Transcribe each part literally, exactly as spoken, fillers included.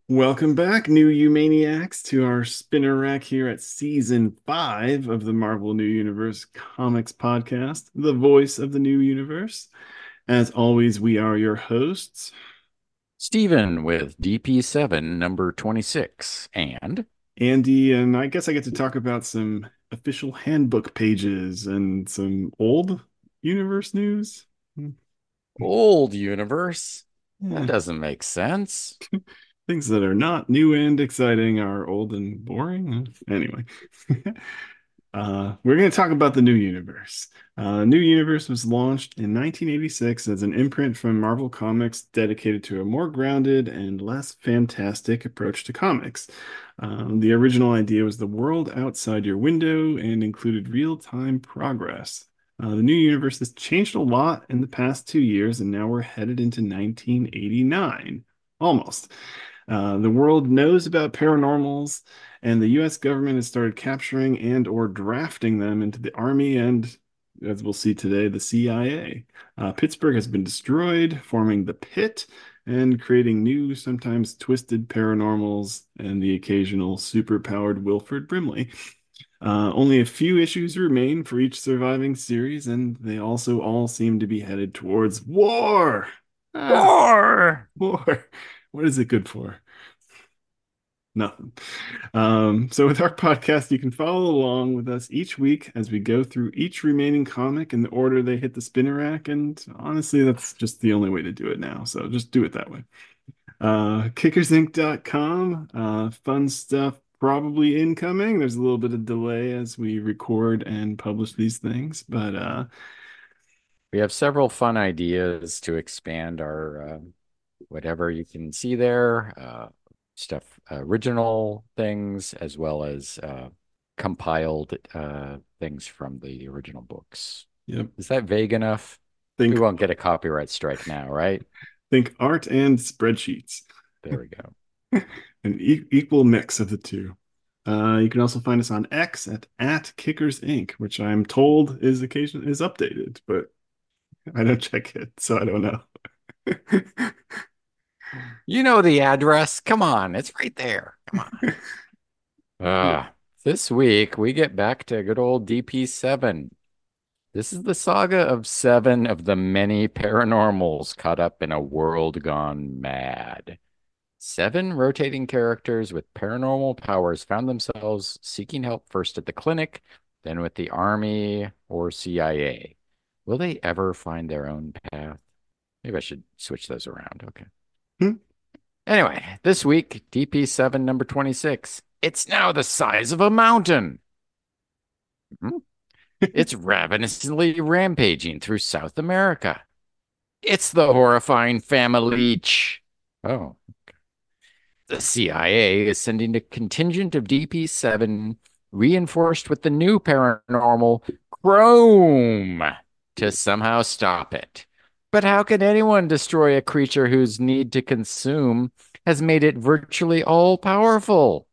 Welcome back, new you maniacs, to our spinner rack here at season five of the Marvel New Universe Comics podcast, the voice of the new universe. As always, we are your hosts, Steven with D P seven, number twenty-six. And Andy, and I guess I get to talk about some official handbook pages and some old universe news. Hmm. old universe. That Yeah, doesn't make sense. things that are not new and exciting are old and boring. Anyway. Uh, we're going to talk about the New Universe. Uh, New Universe was launched in nineteen eighty-six as an imprint from Marvel Comics dedicated to a more grounded and less fantastic approach to comics. Um, the original idea was the world outside your window and included real-time progress. Uh, the New Universe has changed a lot in the past two years, and now we're headed into nineteen eighty-nine. Almost. Uh, the world knows about paranormals, and the U S government has started capturing and or drafting them into the Army and, as we'll see today, the C I A. Uh, Pittsburgh has been destroyed, forming the Pit and creating new, sometimes twisted paranormals and the occasional superpowered Wilford Brimley. Uh, only a few issues remain for each surviving series, and they also all seem to be headed towards war. Ah, War! war. What is it good for? Nothing. Um, so with our podcast, you can follow along with us each week as we go through each remaining comic in the order they hit the spinner rack. And honestly, that's just the only way to do it now. So just do it that way. Uh, kickers inc dot com, uh, fun stuff probably incoming. There's a little bit of delay as we record and publish these things, but uh, We have several fun ideas to expand our uh, whatever you can see there, uh, stuff, original things, as well as uh, compiled uh, things from the original books. yep. Is that vague enough? We Think won't get a copyright strike now, right? think art and spreadsheets. There we go. An e equal mix of the two. Uh, you can also find us on X at, at Kickers Inc, which I'm told is occasion is updated, but I don't check it, so I don't know. You know the address. Come on, it's right there. Come on. Yeah. Uh, this week we get back to good old D P seven. This is the saga of seven of the many paranormals caught up in a world gone mad. Seven rotating characters with paranormal powers found themselves seeking help first at the clinic, then with the army or C I A. Will they ever find their own path? Maybe I should switch those around. Okay. Hmm. Anyway, this week, D P seven number twenty-six. It's now the size of a mountain. Hmm? It's ravenously rampaging through South America. It's the horrifying Family-Leech. Oh, the C I A is sending a contingent of D P seven reinforced with the new paranormal Chrome to somehow stop it. But how can anyone destroy a creature whose need to consume has made it virtually all powerful?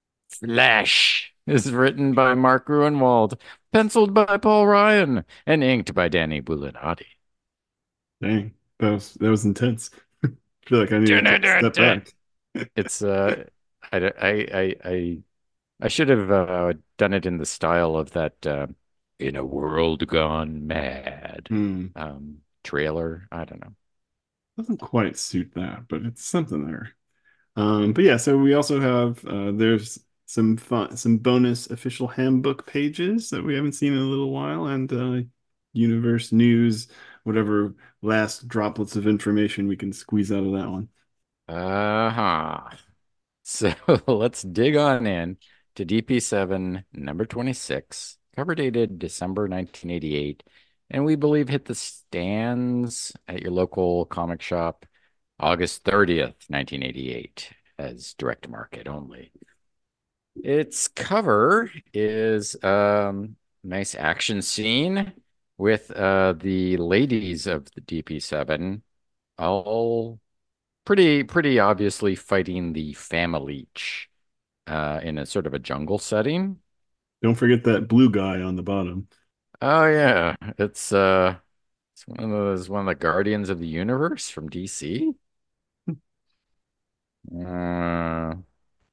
Flesh is written by Mark Gruenwald, penciled by Paul Ryan, and inked by Danny Bulinati. Dang, that was that was intense. I feel like I need to take a step back. It's uh, I I I I, I should have uh, done it in the style of that uh, "In a World Gone Mad" Hmm. um, trailer. I don't know. Doesn't quite suit that, but it's something there. Um, but yeah, so we also have uh, there's some fun, some bonus official handbook pages that we haven't seen in a little while, and uh, universe news, whatever last droplets of information we can squeeze out of that one. Uh-huh. So let's dig on in to D P seven, number twenty-six, cover dated December nineteen eighty-eight, and we believe hit the stands at your local comic shop August thirtieth, nineteen eighty-eight, as direct market only. Its cover is um nice action scene with uh the ladies of the D P seven all pretty pretty obviously fighting the Family-Leech uh, in a sort of a jungle setting. Don't forget that blue guy on the bottom. Oh yeah, it's uh, it's one of those one of the Guardians of the Universe from D C. Uh,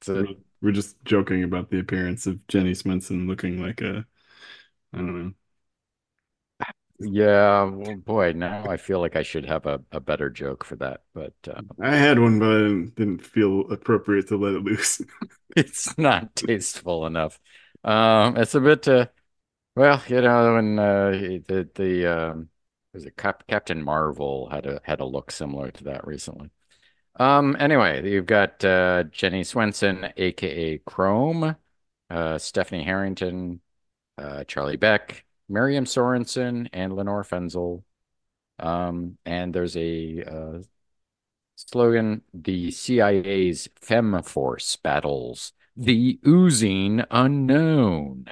We're, it. we're just joking about the appearance of Jenny Swenson looking like a, I don't know. Yeah, well, boy, now I feel like I should have a, a better joke for that, but uh, I had one, but I didn't, didn't feel appropriate to let it loose. it's not tasteful enough. Um, it's a bit, uh, well, you know, when uh, the the um, was it Cap Captain Marvel had a had a look similar to that recently. Um, anyway, you've got uh, Jenny Swenson, aka Chrome, uh, Stephanie Harrington, uh, Charlie Beck, Miriam Sorensen, and Lenore Fenzel. Um, and there's a uh, slogan: the C I A's Fem Force battles the oozing unknown.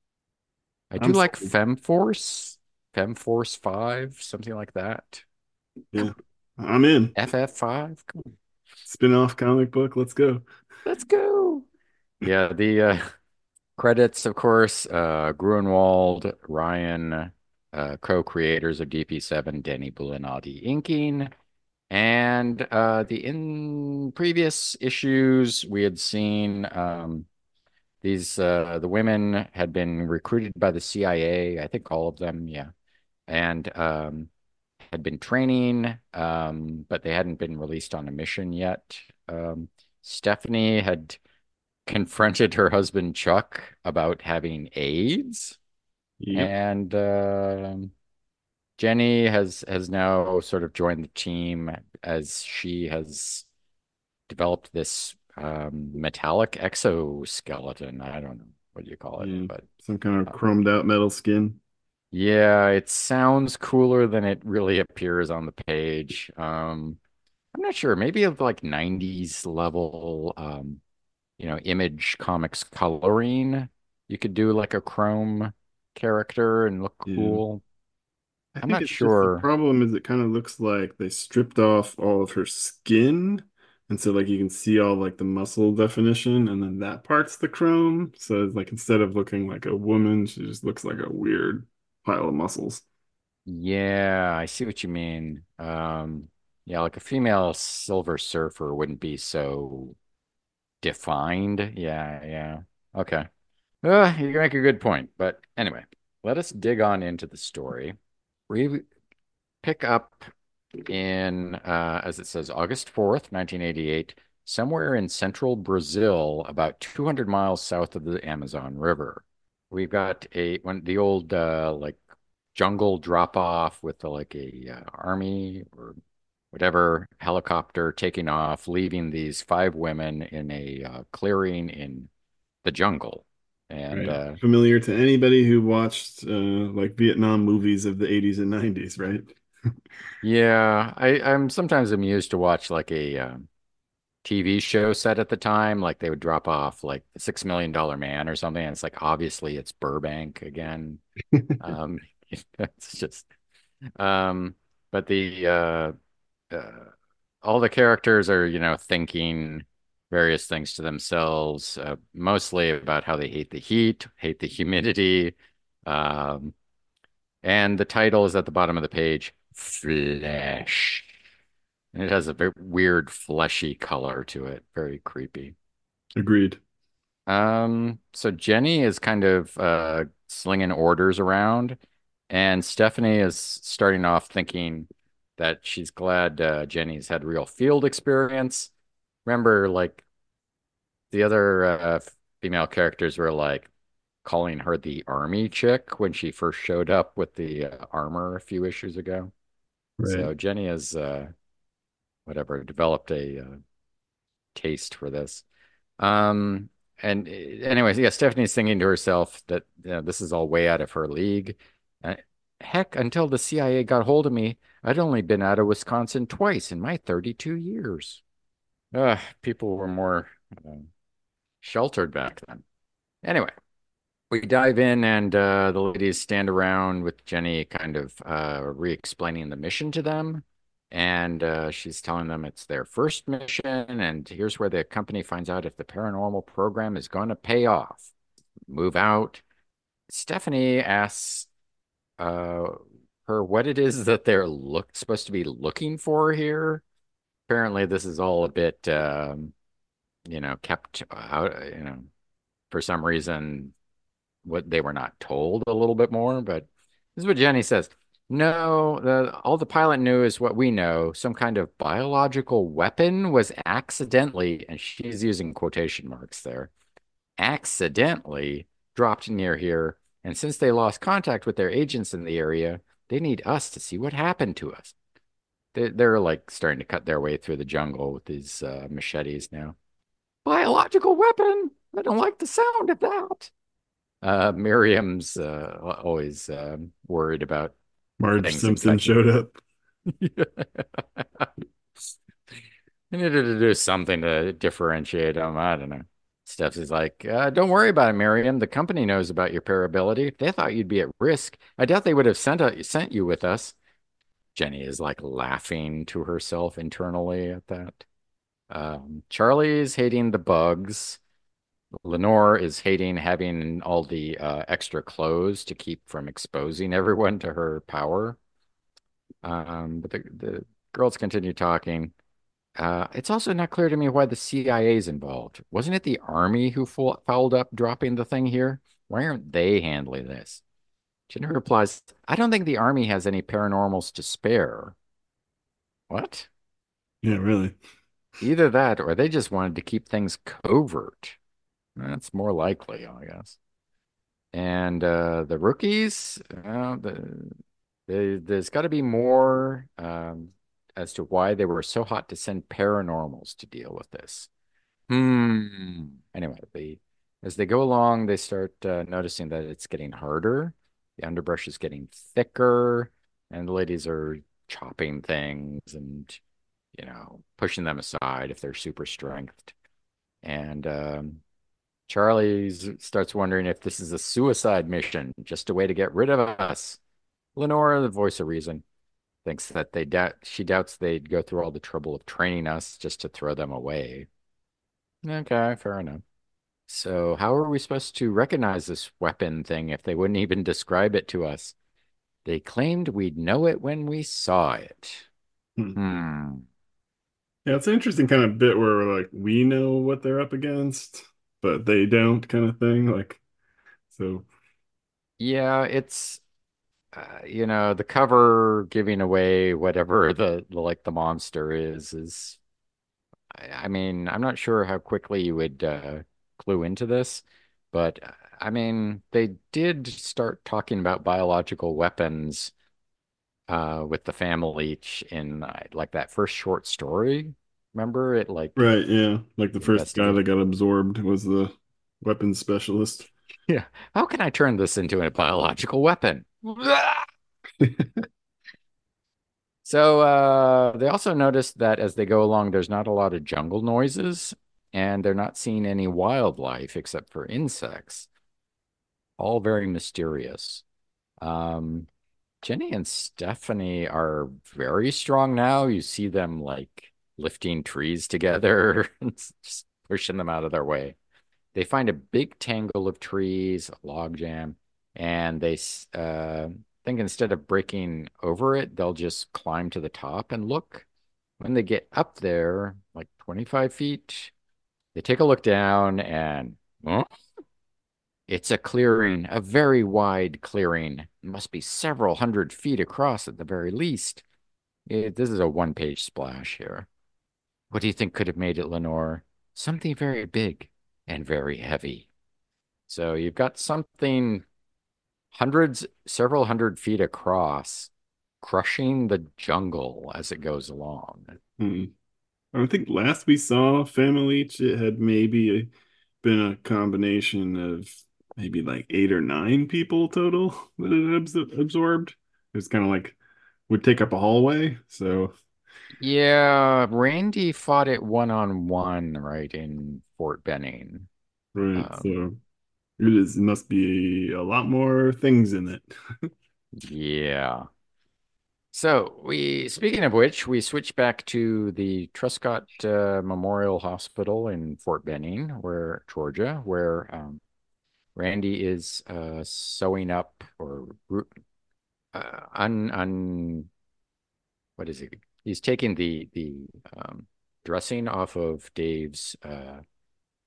I do I'm like sold. Fem Force, Fem Force five, something like that. Yeah, I'm in. F F five. Spin-off comic book. Let's go. Let's go. Yeah, the uh, credits, of course, uh, Gruenwald, Ryan, uh, co-creators of D P seven, Denny Bulinati inking. And uh, the in previous issues, we had seen um, these uh, the women had been recruited by the C I A, I think all of them, yeah, and um, had been training, um, but they hadn't been released on a mission yet. Um, Stephanie had confronted her husband Chuck about having AIDS, Yep. and um Jenny has has now sort of joined the team as she has developed this um, metallic exoskeleton. I don't know what do you call it, Yeah. but Some kind of uh, chromed out metal skin. yeah, it sounds cooler than it really appears on the page. Um, I'm not sure, maybe of like nineties level, um, you know, Image Comics coloring. You could do like a chrome character and look Yeah. cool. I I'm think not it's just the sure. problem is it kind of looks like they stripped off all of her skin. And so like you can see all like the muscle definition and then that part's the chrome. So it's like instead of looking like a woman, she just looks like a weird pile of muscles. Yeah, I see what you mean. Um, yeah, like a female Silver Surfer wouldn't be so defined. Yeah, yeah. Okay. Uh, you make a good point. But anyway, let us dig on into the story. We pick up in, uh, as it says, August fourth, nineteen eighty-eight, somewhere in central Brazil, about two hundred miles south of the Amazon River. We've got a one the old uh, like jungle drop off with the, like a uh, army or whatever helicopter taking off, leaving these five women in a uh, clearing in the jungle. And Right. uh, Familiar to anybody who watched uh like Vietnam movies of the eighties and nineties, right? yeah, I, I'm sometimes amused to watch like a um, T V show set at the time, like they would drop off like the Six Million Dollar Man or something. And it's like obviously it's Burbank again. Um, it's just um, but the uh, uh, all the characters are, you know, thinking various things to themselves, uh, mostly about how they hate the heat, hate the humidity. Um, and the title is at the bottom of the page, Flesh. And it has a very weird fleshy color to it, very creepy. Agreed. Um, so Jenny is kind of uh, slinging orders around, and Stephanie is starting off thinking that she's glad uh, Jenny's had real field experience. Remember, like the other uh, female characters were like calling her the army chick when she first showed up with the uh, armor a few issues ago. Right. So Jenny has uh, whatever developed a uh, taste for this. Um, and uh, anyways, yeah, Stephanie's thinking to herself that you know, this is all way out of her league. Uh, heck, until the C I A got hold of me, I'd only been out of Wisconsin twice in my thirty-two years. Uh, people were more uh, sheltered back then. Anyway, we dive in, and uh, the ladies stand around with Jenny kind of uh, re-explaining the mission to them. And uh, she's telling them it's their first mission, and here's where the company finds out if the paranormal program is going to pay off. Move out. Stephanie asks uh, her what it is that they're look supposed to be looking for here. Apparently, this is all a bit um, you know, kept out, you know, for some reason, what they were not told a little bit more. But this is what Jenny says. No, the, all the pilot knew is what we know. Some kind of biological weapon was accidentally, and she's using quotation marks there, accidentally dropped near here. And since they lost contact with their agents in the area, they need us to see what happened to us. They're, they're like starting to cut their way through the jungle with these uh, machetes now. Biological weapon. I don't like the sound of that. Uh, Miriam's uh, always uh, worried about Marge things Simpson infecting. showed up. I needed to do something to differentiate them. I don't know. Steph's is like, uh, don't worry about it, Miriam. The company knows about your parability. If they thought you'd be at risk, I doubt they would have sent a, sent you with us. Jenny is like laughing to herself internally at that. Um, Charlie's hating the bugs. Lenore is hating having all the uh, extra clothes to keep from exposing everyone to her power. Um, but the, the girls continue talking. Uh, it's also not clear to me why the C I A is involved. Wasn't it the army who fo- fouled up dropping the thing here? Why aren't they handling this? Jennifer replies, I don't think the army has any paranormals to spare. What? Yeah, really. Either that or they just wanted to keep things covert. That's more likely, I guess. And uh, the rookies, uh, the, the, there's got to be more um, as to why they were so hot to send paranormals to deal with this. Hmm. Anyway, they as they go along, they start uh, noticing that it's getting harder. The underbrush is getting thicker, and the ladies are chopping things and, you know, pushing them aside if they're super strengthed. And um, Charlie starts wondering if this is a suicide mission, just a way to get rid of us. Lenora, the voice of reason, thinks that they doubt she doubts they'd go through all the trouble of training us just to throw them away. Okay, fair enough. So how are we supposed to recognize this weapon thing if they wouldn't even describe it to us? They claimed we'd know it when we saw it. Hmm. Hmm. Yeah, it's an interesting kind of bit where like we know what they're up against, but they don't kind of thing. Like, so Yeah, it's uh, you know, the cover giving away whatever the, the like the monster is is I, I mean, I'm not sure how quickly you would uh clue into this, but uh, I mean, they did start talking about biological weapons uh with the family ch- in uh, like that first short story. Remember it like right, yeah. Like the first guy that investigate. got absorbed was the weapons specialist. Yeah. How can I turn this into a biological weapon? So uh, they also noticed that as they go along, there's not a lot of jungle noises, and they're not seeing any wildlife except for insects. All very mysterious. Um, Jenny and Stephanie are very strong now. You see them like lifting trees together and just pushing them out of their way. They find a big tangle of trees, a log jam, and they uh, think instead of breaking over it, they'll just climb to the top and look. When they get up there, like twenty-five feet, they take a look down and huh? It's a clearing, a very wide clearing. It must be several hundred feet across at the very least. It, this is a one-page splash here. What do you think could have made it, Lenore? Something very big and very heavy. So you've got something hundreds, several hundred feet across, crushing the jungle as it goes along. Hmm. I think last we saw Family, it had maybe been a combination of maybe like eight or nine people total that it abs absorbed. It was kind of like would take up a hallway. So, Yeah, Randy fought it one on one right in Fort Benning. right. Um, So it is must be a lot more things in it. yeah. So we, speaking of which, we switch back to the Truscott uh, Memorial Hospital in Fort Benning, where Georgia, where um, Randy is uh, sewing up or uh, un un what is it? He's taking the the um, dressing off of Dave's uh,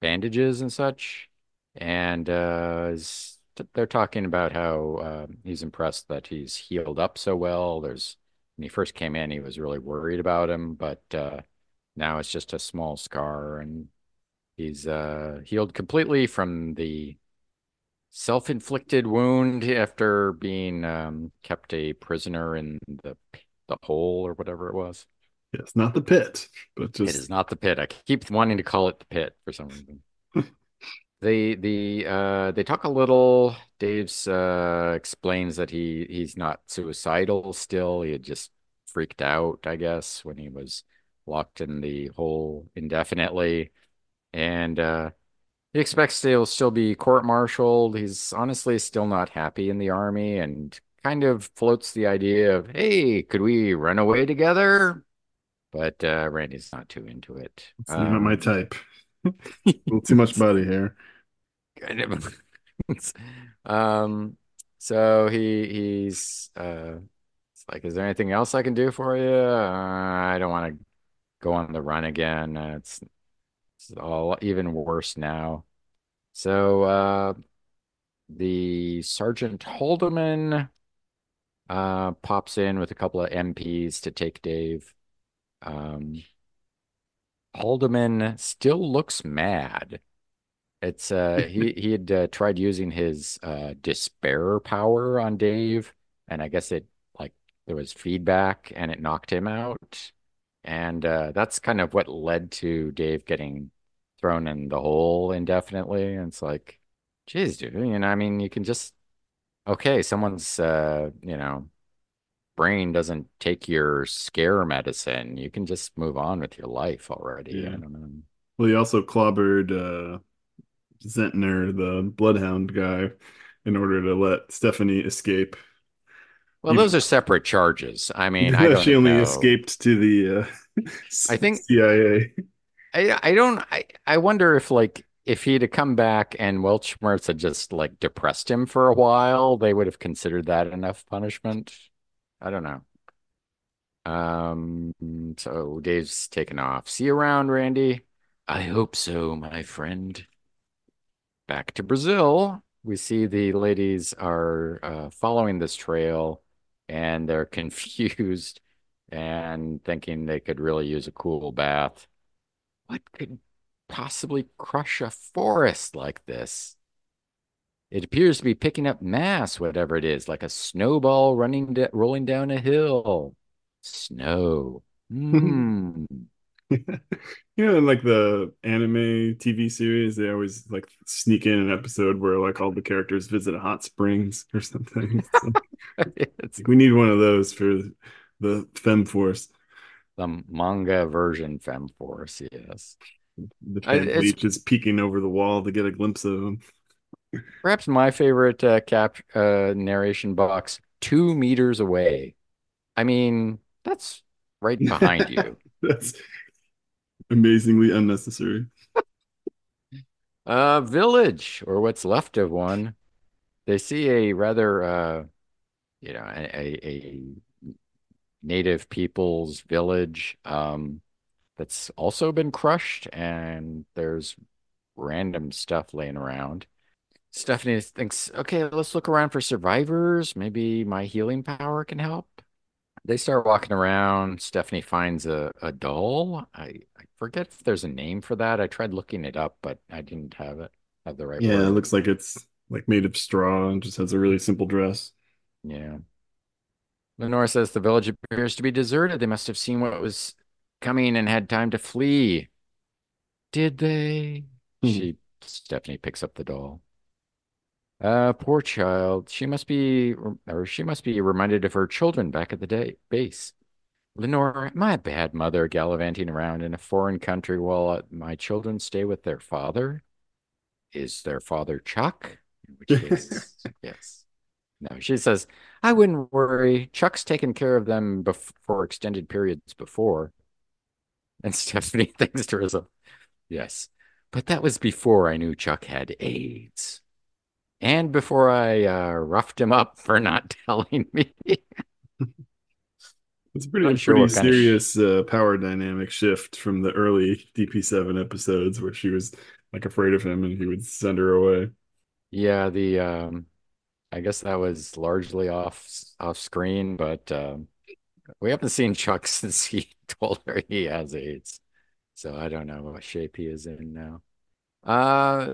bandages and such. And uh, is- they're talking about how uh, he's impressed that he's healed up so well. There's when he first came in, he was really worried about him, but uh, now it's just a small scar, and he's uh, healed completely from the self-inflicted wound after being um, kept a prisoner in the the hole or whatever it was. Yes, not the pit, but It just is not the pit. I keep wanting to call it the pit for some reason. They the uh they talk a little. Dave's uh explains that he he's not suicidal still. He had just freaked out, I guess, when he was locked in the hole indefinitely. And uh he expects he'll still be court-martialed. He's honestly still not happy in the army and kind of floats the idea of, hey, could we run away together? But uh Randy's not too into it. it's not my Um type. A little too much body hair. kind of. Um, so he he's uh it's like, is there anything else I can do for you? Uh, I don't want to go on the run again. Uh, it's, it's all even worse now. So uh the Sergeant Haldeman uh pops in with a couple of M Ps to take Dave. Um Haldeman still looks mad. It's uh he he had uh, tried using his uh despair power on Dave, and I guess it like there was feedback and it knocked him out. And uh that's kind of what led to Dave getting thrown in the hole indefinitely. And it's like, geez, dude, you know, I mean, you can just okay, someone's uh, you know, brain doesn't take your scare medicine. You can just move on with your life already. I Yeah. don't know. Well, he also clobbered uh, Zentner, the Bloodhound guy, in order to let Stephanie escape. Well, those Even, are separate charges. I mean, even I though she don't only know. escaped to the uh, I think C I A. I I don't I I wonder if like if he'd have come back and Welchmertz had just like depressed him for a while, they would have considered that enough punishment. I don't know. Um, so Dave's taken off. See you around, Randy. I hope so, my friend. Back to Brazil. We see the ladies are uh, following this trail and they're confused and thinking they could really use a cool bath. What could possibly crush a forest like this? It appears to be picking up mass, whatever it is, like a snowball running da rolling down a hill. Snow. Hmm. You know, in like the anime T V series, they always like sneak in an episode where like all the characters visit a hot springs or something. It's like, It's like, we need one of those for the Fem Force. the manga version Femforce, yes. The I, fan it's leech is peeking over the wall to get a glimpse of him. perhaps my favorite uh, cap uh, narration box, two meters away. I mean, that's right behind you. That's amazingly unnecessary. Uh, village, or what's left of one. They see a rather, uh, you know, a, a, a native people's village um, that's also been crushed, and there's random stuff laying around. Stephanie thinks, okay, let's look around for survivors. Maybe my healing power can help. They start walking around. Stephanie finds a, a doll. I, I forget if there's a name for that. I tried looking it up, but I didn't have it, have the right Yeah, it word. looks like it's like made of straw and just has a really simple dress. Yeah. Lenore says the village appears to be deserted. They must have seen what was coming and had time to flee. Did they? Hmm. She, Stephanie picks up the doll. Uh, poor child. She must be, or she must be reminded of her children back at the day base. Lenore, am I a bad mother gallivanting around in a foreign country while uh, my children stay with their father? Is their father Chuck? In which case, yes. No, she says, I wouldn't worry. Chuck's taken care of them bef for extended periods before. And Stephanie thinks to herself, yes, but that was before I knew Chuck had AIDS. And before I uh, roughed him up for not telling me. It's pretty a Not sure pretty what kind of sh serious uh, power dynamic shift from the early D P seven episodes where she was like afraid of him and he would send her away. yeah, the um I guess that was largely off off screen, but um we haven't seen Chuck since he told her he has AIDS. So I don't know what shape he is in now. Uh,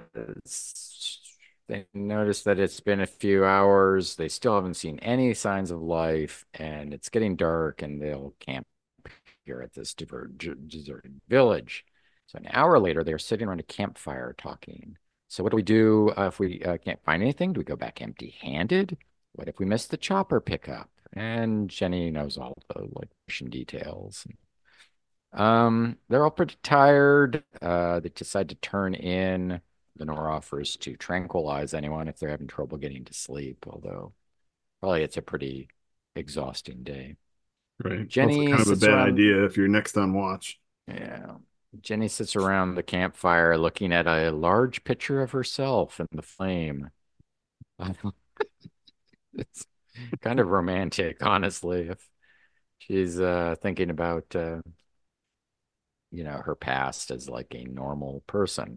they noticed that it's been a few hours. They still haven't seen any signs of life, and it's getting dark, and they'll camp here at this deserted village. So an hour later, they're sitting around a campfire talking. So what do we do uh, if we uh, can't find anything? Do we go back empty-handed? What if we miss the chopper pickup? And Jenny knows all the like mission details. Um, they're all pretty tired. Uh, they decide to turn in. Lenore offers to tranquilize anyone if they're having trouble getting to sleep, although probably it's a pretty exhausting day. Right. Also Jenny kind of a sits bad around, idea if you're next on watch. yeah. Jenny sits around the campfire looking at a large picture of herself in the flame. It's kind of romantic, honestly, if she's uh, thinking about uh, you know, her past as like a normal person.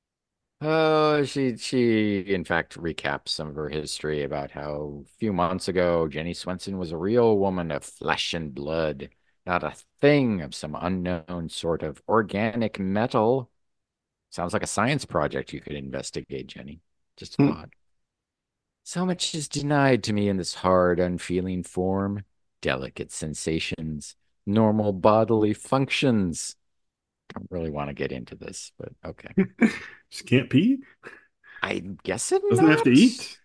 Oh, she she in fact recaps some of her history about how a few months ago Jenny Swenson was a real woman of flesh and blood, not a thing of some unknown sort of organic metal. Sounds like a science project you could investigate, Jenny. Just a Hmm. thought. So much is denied to me in this hard, unfeeling form. Delicate sensations, normal bodily functions. I don't really want to get into this, but okay. Just can't pee? I guess it Doesn't have to not. eat?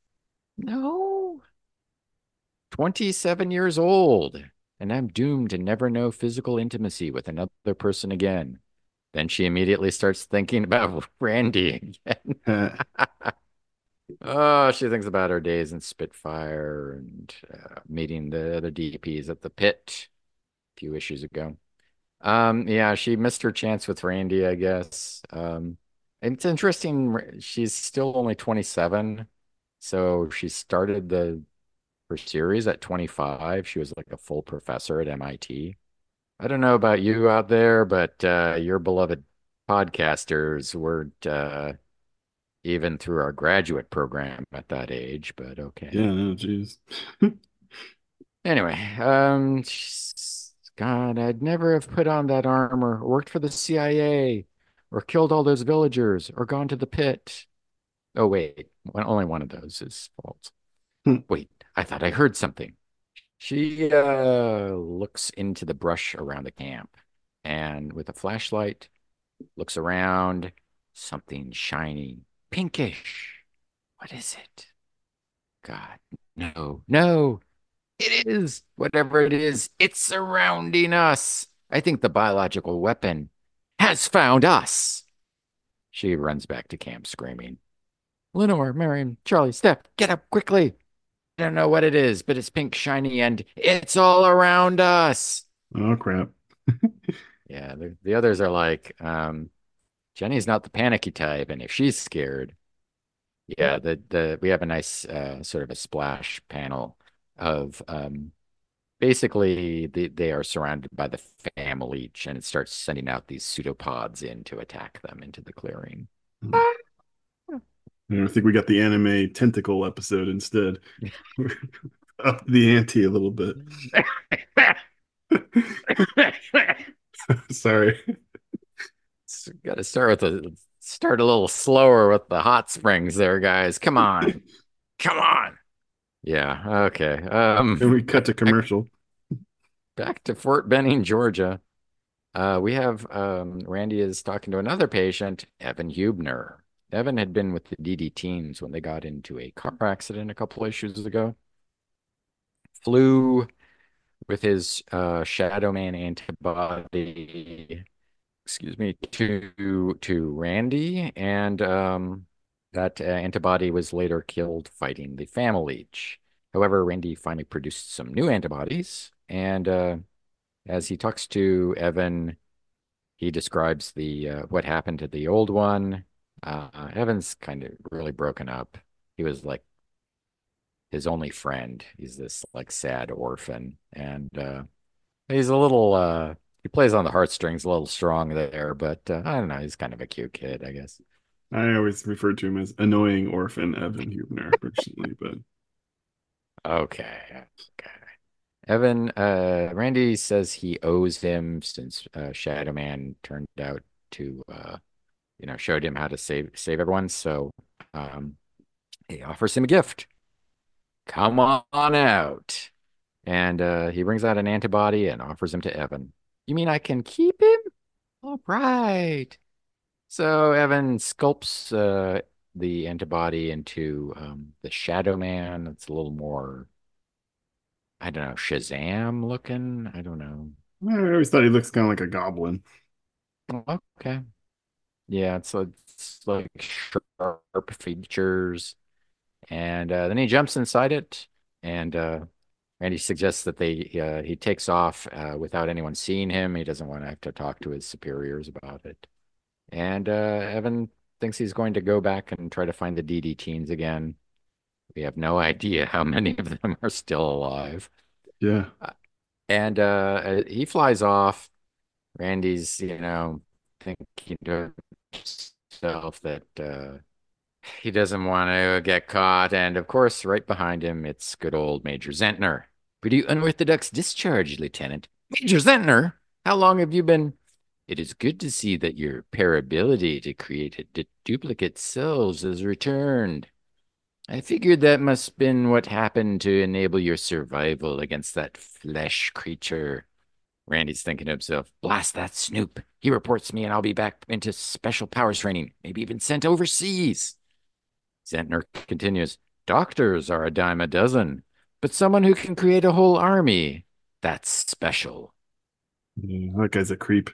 No. twenty-seven years old, and I'm doomed to never know physical intimacy with another person again. Then she immediately starts thinking about Randy again. Uh, Oh, she thinks about her days in Spitfire and uh, meeting the other D Ps at the pit a few issues ago. Um, yeah, she missed her chance with Randy, I guess. Um, it's interesting. She's still only twenty-seven, so she started the her series at twenty-five. She was like a full professor at M I T. I don't know about you out there, but uh, your beloved podcasters weren't uh, even through our graduate program at that age, but okay. yeah, no, jeez. Anyway, um, God, I'd never have put on that armor, or worked for the C I A, or killed all those villagers, or gone to the pit. Oh, wait, one, only one of those is false. Wait, I thought I heard something. She uh, looks into the brush around the camp and with a flashlight looks around. Something shiny, pinkish. What is it? God, no, no. It is whatever it is. It's surrounding us. I think the biological weapon has found us. She runs back to camp screaming. Lenore, Marion, Charlie, Steph, get up quickly. I don't know what it is, but it's pink, shiny, and it's all around us. Oh, crap. Yeah, the, the others are like, um, Jenny's not the panicky type, and if she's scared, yeah, the the we have a nice uh, sort of a splash panel of um, basically the, they are surrounded by the family, and it starts sending out these pseudopods in to attack them into the clearing. I think we got the anime tentacle episode instead. Up the ante a little bit. Sorry. Got to start with a start a little slower with the hot springs there, guys. Come on. Come on. Yeah, okay. Um And we cut to back, commercial. back to Fort Benning, Georgia. Uh we have um Randy is talking to another patient, Evan Hubner. Evan had been with the D D teams when they got into a car accident a couple issues ago. Flew with his uh Shadow Man antibody, excuse me, to to Randy, and um, that uh, antibody was later killed fighting the Family Leech. However, Randy finally produced some new antibodies, and uh, as he talks to Evan, he describes the uh, what happened to the old one. Uh, Evan's kind of really broken up. He was like his only friend. He's this like sad orphan, and uh, he's a little uh, he plays on the heartstrings a little strong there, but uh, I don't know. He's kind of a cute kid, I guess. I always refer to him as annoying orphan Evan Hubner personally, but Okay, okay. Evan, uh, Randy says he owes him since uh, Shadow Man turned out to, uh, you know, showed him how to save save everyone. So um, he offers him a gift. Come on out. And uh, he brings out an antibody and offers him to Evan. You mean I can keep him? All right. So Evan sculpts uh, the antibody into um, the Shadow Man. It's a little more, I don't know, Shazam looking. I don't know. I always thought he looks kind of like a goblin. Okay. Yeah, it's, it's like sharp features. And uh, then he jumps inside it, and uh, Randy suggests that they uh, he takes off uh, without anyone seeing him. He doesn't want to have to talk to his superiors about it. And uh, Evan thinks he's going to go back and try to find the D D teens again. We have no idea how many of them are still alive. Yeah. Uh, And uh, uh, he flies off. Randy's, you know, thinking to himself that uh, he doesn't want to get caught. And of course, right behind him, it's good old Major Zentner. Pretty unorthodox discharge, Lieutenant. Major Zentner, how long have you been? It is good to see that your pair ability to create du duplicate selves has returned. I figured that must have been what happened to enable your survival against that flesh creature. Randy's thinking to himself, blast that Snoop. He reports me and I'll be back into special powers training, maybe even sent overseas. Zentner continues, doctors are a dime a dozen, but someone who can create a whole army, that's special. Yeah, that guy's a creep.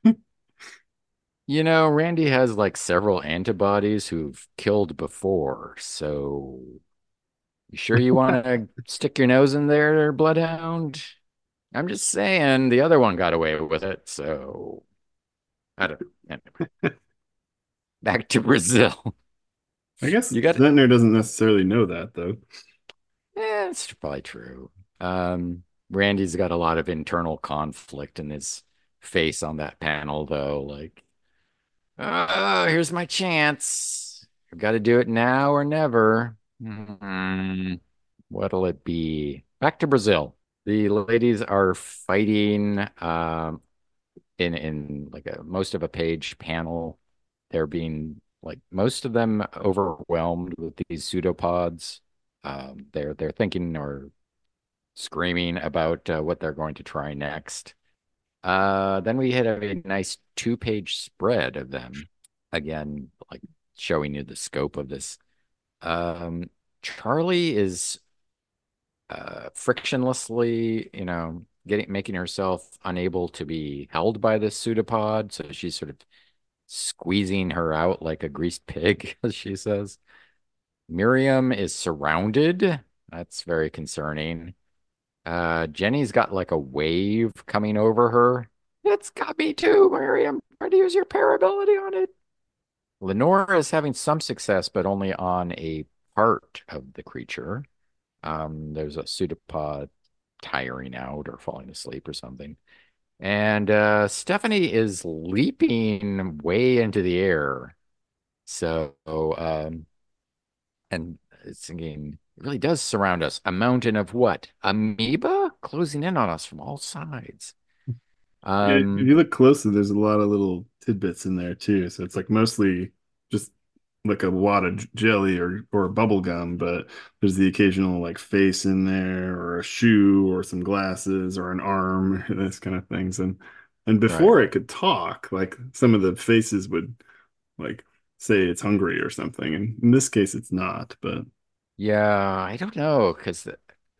You know, Randy has like several antibodies who've killed before, so you sure you want to stick your nose in there, Bloodhound? I'm just saying the other one got away with it, so I don't know. Anyway, back to Brazil. I guess You got it. Zentner doesn't necessarily know that though. Yeah, it's probably true. Um, Randy's got a lot of internal conflict in his face on that panel, though. Like, oh, here's my chance. I've got to do it now or never. Hmm, what'll it be? Back to Brazil. The ladies are fighting um, in in like a most of a page panel. They're being like most of them overwhelmed with these pseudopods. Um, they're they're thinking or screaming about uh, what they're going to try next. Uh, then we hit a nice two-page spread of them again, like showing you the scope of this. Um, Charlie is uh, frictionlessly, you know, getting making herself unable to be held by this pseudopod, so she's sort of squeezing her out like a greased pig, as she says. Miriam is surrounded. That's very concerning. Uh, Jenny's got like a wave coming over her. It's got me too, Miriam. Try to use your power ability on it. Lenora is having some success, but only on a part of the creature. Um, there's a pseudopod tiring out or falling asleep or something. And uh, Stephanie is leaping way into the air. So, um, and it's thinking, it really does surround us. A mountain of what? Amoeba closing in on us from all sides. Yeah, if Um, you look closely, there's a lot of little tidbits in there too. So it's like mostly just like a wad of j- jelly or or bubble gum, but there's the occasional like face in there or a shoe or some glasses or an arm, this kind of things. And and right. before it could talk, like some of the faces would like say it's hungry or something. And in this case, it's not, but Yeah, I don't know, because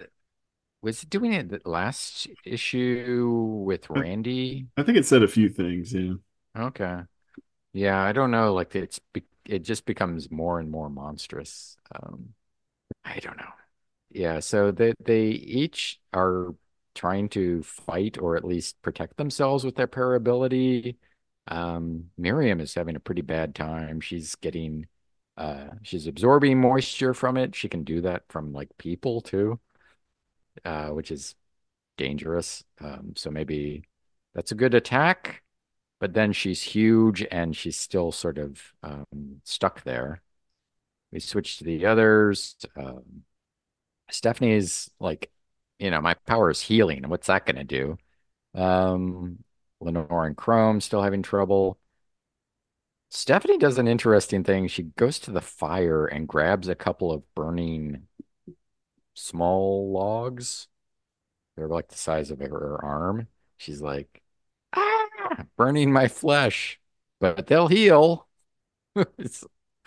was it doing it the last issue with I, Randy? I think it said a few things. Yeah. Okay. Yeah, I don't know. Like it's be it just becomes more and more monstrous. Um, I don't know. Yeah, so they they each are trying to fight or at least protect themselves with their power ability. Um, Miriam is having a pretty bad time. She's getting Uh, she's absorbing moisture from it. She can do that from like people too, uh, which is dangerous. Um, so maybe that's a good attack. But then she's huge and she's still sort of um, stuck there. We switch to the others. Um, Stephanie's like, you know, my power is healing. What's that going to do? Um, Lenore and Chrome still having trouble. Stephanie does an interesting thing. She goes to the fire and grabs a couple of burning small logs. They're like the size of her arm. She's like, ah, burning my flesh, but they'll heal. It's,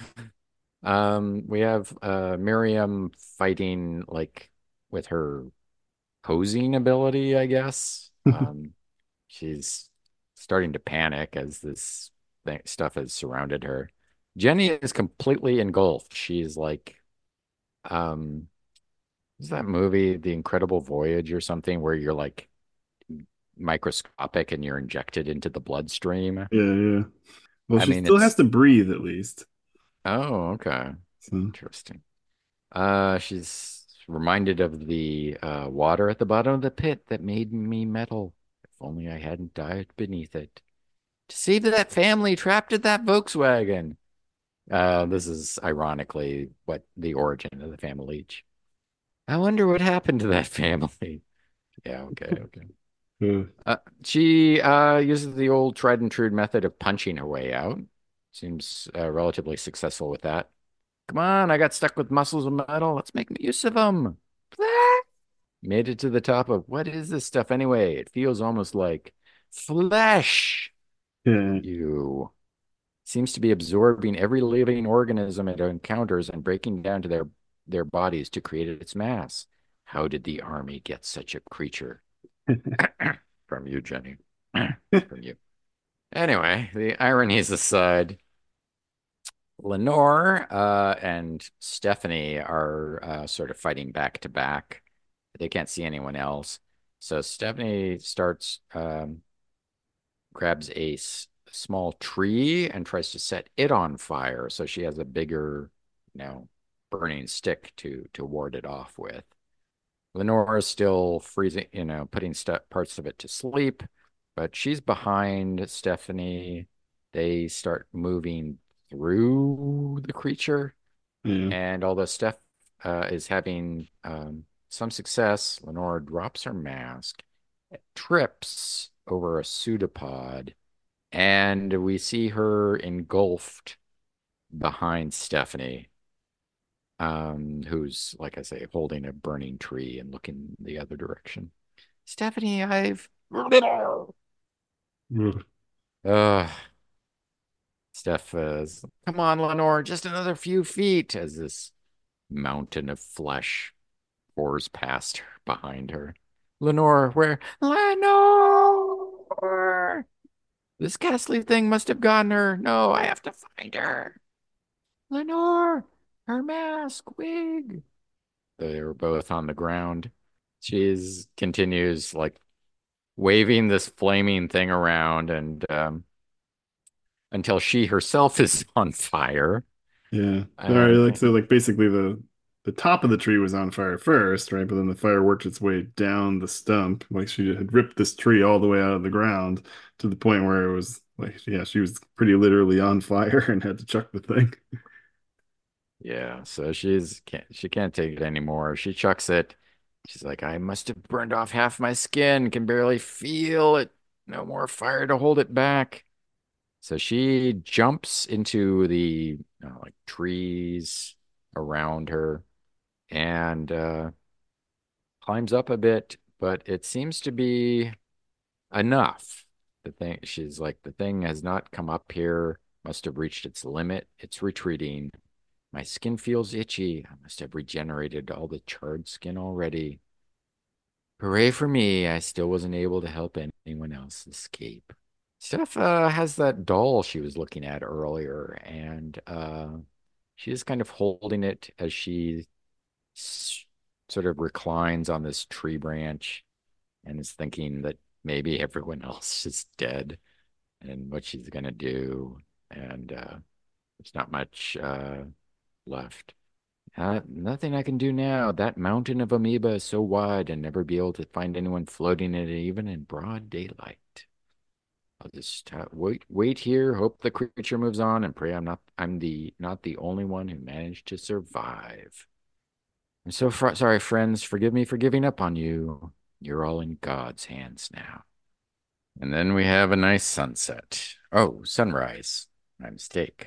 um, we have uh Miriam fighting like with her posing ability, I guess. Um, she's starting to panic as this thing, stuff has surrounded her. Jenny is completely engulfed. She's like, um, is that movie, The Incredible Voyage or something, where you're like microscopic and you're injected into the bloodstream? Yeah, yeah. Well, I she mean, still has it's, to breathe at least. oh, okay. So, Interesting. Uh, she's reminded of the uh, water at the bottom of the pit that made me metal. If only I hadn't died beneath it. To save that family trapped in that Volkswagen. Uh, this is ironically what the origin of the family leech. I wonder what happened to that family. Yeah, okay, okay. uh, Uh, she uh, uses the old tried and true method of punching her way out. Seems uh, relatively successful with that. Come on, I got stuck with muscles of metal. Let's make use of them. Made it to the top of what is this stuff anyway? It feels almost like flesh. yeah. You seems to be absorbing every living organism it encounters and breaking down to their their bodies to create its mass. How did the army get such a creature? From you, Jenny. From you. Anyway, the ironies aside, Lenore uh, and Stephanie are uh, sort of fighting back to back. They can't see anyone else. So Stephanie starts, um, grabs a s- small tree and tries to set it on fire. So she has a bigger, you know, burning stick to to ward it off with. Lenore is still freezing, you know, putting st parts of it to sleep, but she's behind Stephanie. They start moving through the creature, Yeah. and although Steph uh, is having um, some success, Lenore drops her mask, trips over a pseudopod, and we see her engulfed behind Stephanie, um, who's, like I say, holding a burning tree and looking the other direction. Stephanie, I've. Ugh. Uh, Steph says, come on, Lenore, just another few feet as this mountain of flesh pours past her behind her. Lenore, where? Lenore! This ghastly thing must have gotten her. No, I have to find her. Lenore, her mask, wig. They were both on the ground. She continues like waving this flaming thing around and um, until she herself is on fire. Yeah. All right. And Like so, like basically the the top of the tree was on fire first, right? But then the fire worked its way down the stump. Like she had ripped this tree all the way out of the ground to the point where it was like, yeah, she was pretty literally on fire and had to chuck the thing. yeah, so she's can't she can't take it anymore. She chucks it. She's like, I must have burned off half my skin, can barely feel it. No more fire to hold it back. So she jumps into the uh, like trees around her and uh, climbs up a bit, but it seems to be enough. The thing, she's like, the thing has not come up here, must have reached its limit. It's retreating. My skin feels itchy. I must have regenerated all the charred skin already. Hooray for me. I still wasn't able to help anyone else escape. Steph uh, has that doll she was looking at earlier, and uh, she is kind of holding it as she s sort of reclines on this tree branch and is thinking that maybe everyone else is dead and what she's gonna do. And uh, there's not much. Uh, left. Uh, nothing I can do now. That mountain of amoeba is so wide and never be able to find anyone floating in it even in broad daylight. I'll just uh, wait, wait here, hope the creature moves on, and pray I'm not I'm the not the only one who managed to survive. I'm so fr sorry, friends. Forgive me for giving up on you. You're all in God's hands now. And then we have a nice sunset. Oh, sunrise. My mistake.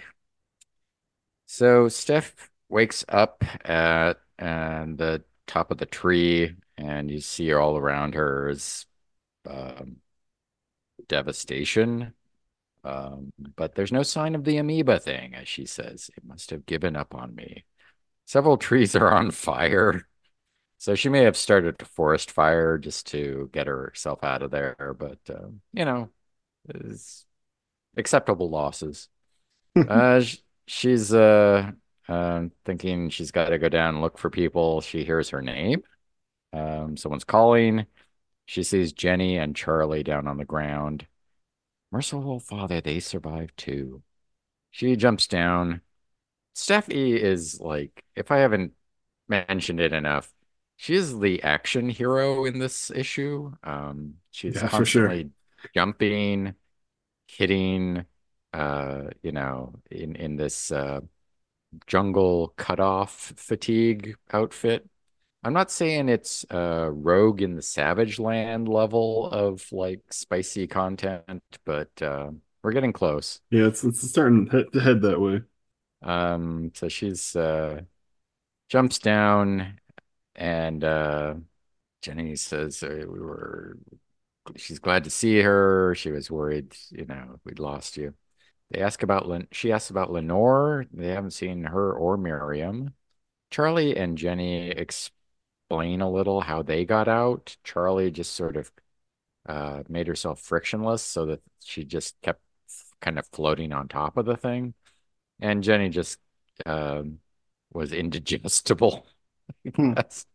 So Steph wakes up at and the top of the tree, and you see all around her is um, devastation. Um, but there's no sign of the amoeba thing, as she says. It must have given up on me. Several trees are on fire. So she may have started a forest fire just to get herself out of there, but um, you know, it's acceptable losses. Uh, sh she's uh, um, thinking she's got to go down and look for people. She hears her name. Um, someone's calling. She sees Jenny and Charlie down on the ground. Merciful Father, they survived too. She jumps down. Steffi is like, if I haven't mentioned it enough, she is the action hero in this issue. Um, she's Yeah, for sure. constantly jumping, hitting, uh, you know, in in this uh, jungle cutoff fatigue outfit. I'm not saying it's uh, Rogue in the Savage Land level of like spicy content, but uh, we're getting close. Yeah, it's it's starting head to head that way. Um, so she's uh, jumps down, and uh, Jenny says uh, we were. She's glad to see her. She was worried, you know, we'd lost you. They ask about Len She asks about Lenore. They haven't seen her or Miriam. Charlie and Jenny explain a little how they got out. Charlie just sort of uh, made herself frictionless so that she just kept kind of floating on top of the thing. And Jenny just um, was indigestible. Hmm. That's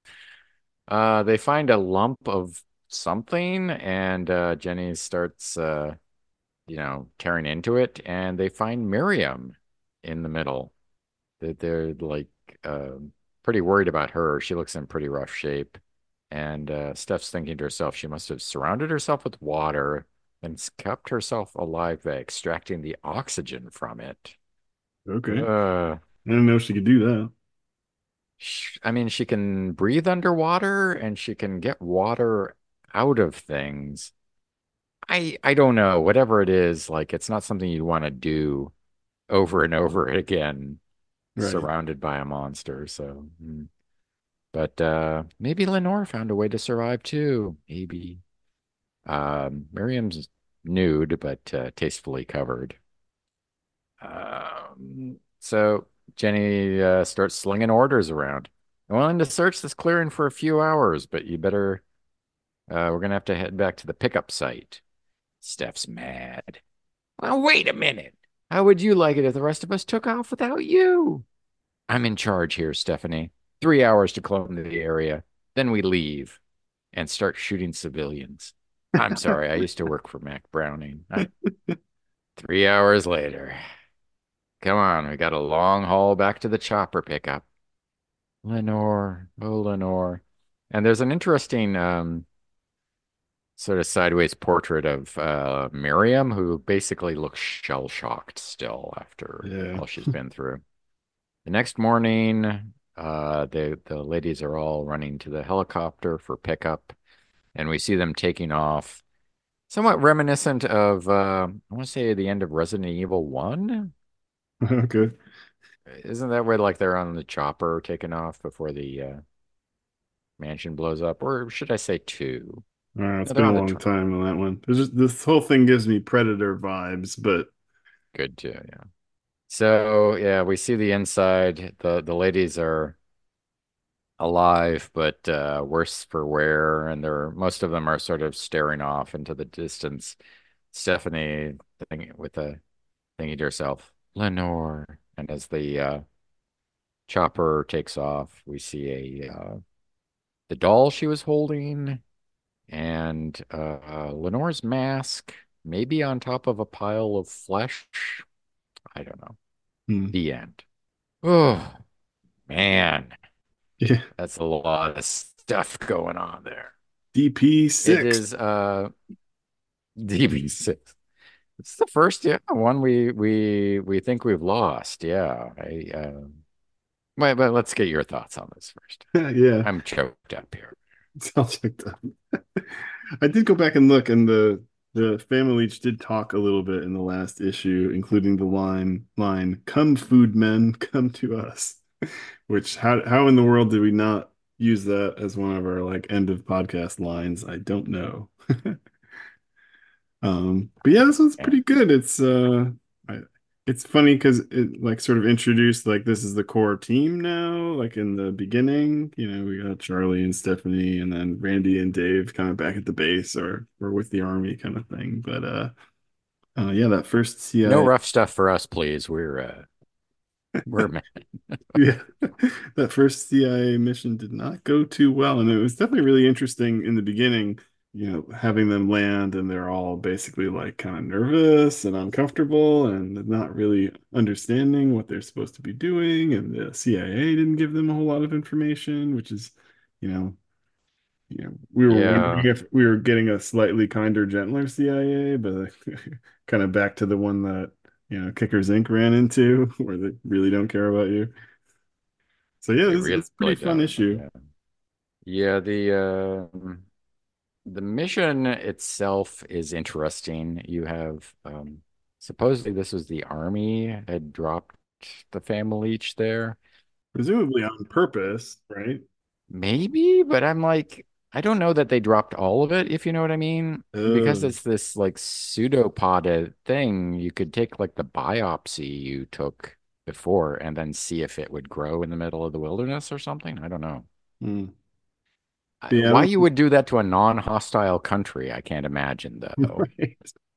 uh, they find a lump of something, and uh, Jenny starts, uh, you know, tearing into it, and they find Miriam in the middle. They're, they're like um pretty worried about her. She looks in pretty rough shape. And uh, Steph's thinking to herself, she must have surrounded herself with water and kept herself alive by extracting the oxygen from it. Okay. Uh, I didn't know she could do that. sh I mean, she can breathe underwater and she can get water out of things. I I don't know. Whatever it is, like it's not something you want to do over and over again, Right. surrounded by a monster. So. mm. But uh, maybe Lenore found a way to survive too. Maybe. Um, Miriam's nude, but uh, tastefully covered. Um, so Jenny uh, starts slinging orders around. I'm willing to search this clearing for a few hours, but you better, uh, we're gonna have to head back to the pickup site. Steph's mad. Well, wait a minute. How would you like it if the rest of us took off without you? I'm in charge here, Stephanie. Three hours to clone the area. Then we leave and start shooting civilians. I'm sorry, I used to work for Mac Browning. I, three hours later. Come on, we got a long haul back to the chopper pickup. Lenore, oh Lenore. And there's an interesting um, sort of sideways portrait of uh, Miriam, who basically looks shell-shocked still after Yeah. all she's been through. The next morning, uh, the the ladies are all running to the helicopter for pickup, and we see them taking off. Somewhat reminiscent of, uh, I want to say the end of Resident Evil one. Okay. Isn't that where like they're on the chopper taking off before the uh, mansion blows up? Or should I say two? Uh, it's No, they're been a on the long truck. time on that one. It's just, this whole thing gives me Predator vibes, but Good too, yeah. So yeah, we see the inside. The the ladies are alive, but uh, worse for wear, and they're most of them are sort of staring off into the distance. Stephanie thinking with a thinking to herself, Lenore. And as the uh, chopper takes off, we see a uh, the doll she was holding and uh, Lenore's mask, maybe on top of a pile of flesh. I don't know. hmm. The end. Oh, man, Yeah. that's a lot of stuff going on there. D P It six. is uh D B six. It's the first, yeah, one we we we think we've lost. Yeah. I uh Wait, but let's get your thoughts on this first. Yeah. I'm choked up here. It's all checked out. I did go back and look, and the the family each did talk a little bit in the last issue, including the line line "Come, food men, come to us." Which how how in the world did we not use that as one of our like end of podcast lines? I don't know. Um, but yeah, this one's Yeah. pretty good. It's uh, I, it's funny because it like sort of introduced like this is the core team now. Like in the beginning, you know, we got Charlie and Stephanie, and then Randy and Dave kind of back at the base or or with the army kind of thing. But uh, uh yeah, that first No C I A, rough stuff for us, please. We're uh we're men. yeah, that first C I A mission did not go too well, and it was definitely really interesting in the beginning. You know, having them land and they're all basically like kind of nervous and uncomfortable and not really understanding what they're supposed to be doing. And the C I A didn't give them a whole lot of information, which is, you know, you know, we were wondering Yeah, if we were getting a slightly kinder, gentler C I A, but kind of back to the one that, you know, Kickers Inc ran into, where they really don't care about you. So yeah, they it's really it's a pretty fun don't. issue. Yeah. Yeah, the uh the mission itself is interesting. You have um supposedly this was the army had dropped the family each there. Presumably on purpose, right? Maybe, but I'm like, I don't know that they dropped all of it, if you know what I mean. Because Oh, it's this like pseudopoded thing, you could take like the biopsy you took before and then see if it would grow in the middle of the wilderness or something. I don't know. hmm. I- Yeah, I Why don't you would do that to a non-hostile country, I can't imagine though. right.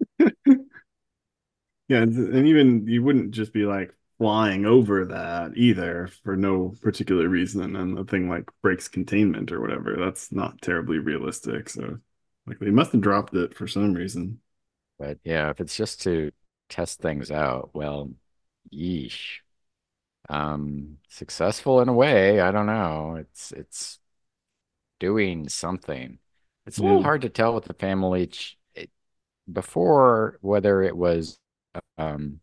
Yeah, and and even you wouldn't just be like flying over that either for no particular reason, and the thing like breaks containment or whatever. That's not terribly realistic. So, like, they must have dropped it for some reason. But yeah, if it's just to test things out, well, yeesh. Um, successful in a way, I don't know. It's it's doing something. It's a little Yeah, hard to tell with the family ch- it, before whether it was um,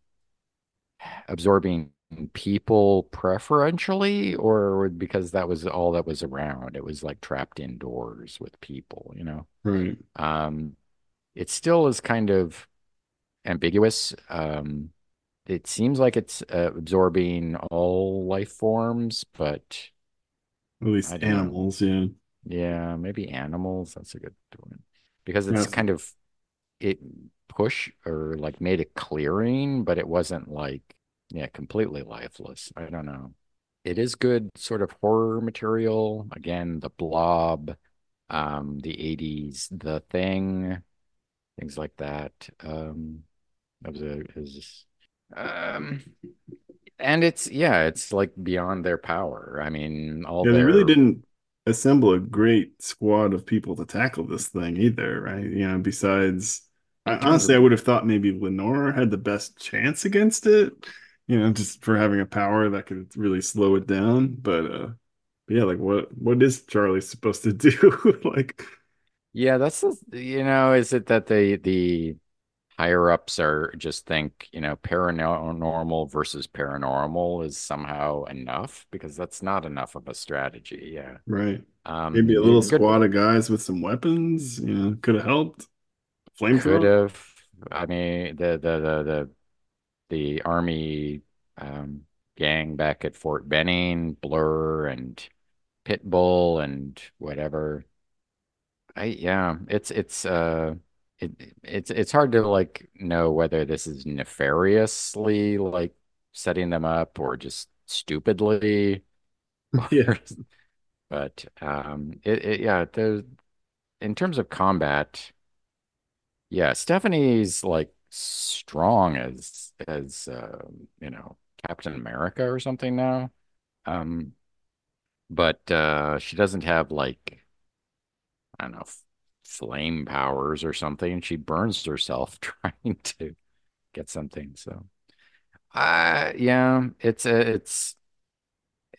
absorbing people preferentially or because that was all that was around. It was like trapped indoors with people, you know. right. Um, it still is kind of ambiguous. Um, it seems like it's uh, absorbing all life forms, but At least I don't know. animals, yeah. Yeah, maybe animals. That's a good one because it's Yes. kind of it push or like made a clearing, but it wasn't like yeah, completely lifeless. I don't know. It is good sort of horror material. Again, The Blob, um, the eighties, The Thing, things like that. Um, that was a is um and it's yeah, it's like beyond their power. I mean, all Yeah, they really their didn't assemble a great squad of people to tackle this thing either, right? You know, besides, I, in terms honestly, of I would have thought maybe Lenore had the best chance against it, you know, just for having a power that could really slow it down. But uh but yeah, like what what is Charlie supposed to do? Like, yeah, that's the, you know, is it that they the higher ups are just think, you know, paranormal versus paranormal is somehow enough because that's not enough of a strategy. Yeah. right. Maybe Um, a you're little good. squad of guys with some weapons, you know, could have helped. Could Flamethrower. have. I mean, the the the the the army um, gang back at Fort Benning, Blur and Pitbull and whatever. I yeah, it's it's uh it it's it's hard to like know whether this is nefariously like setting them up or just stupidly Yeah. or but um it, it yeah, the in terms of combat, yeah, Stephanie's like strong as as uh, you know, Captain America or something now. Um but uh she doesn't have like I don't know, f- flame powers or something. She burns herself trying to get something. So, uh, yeah, it's uh, it's.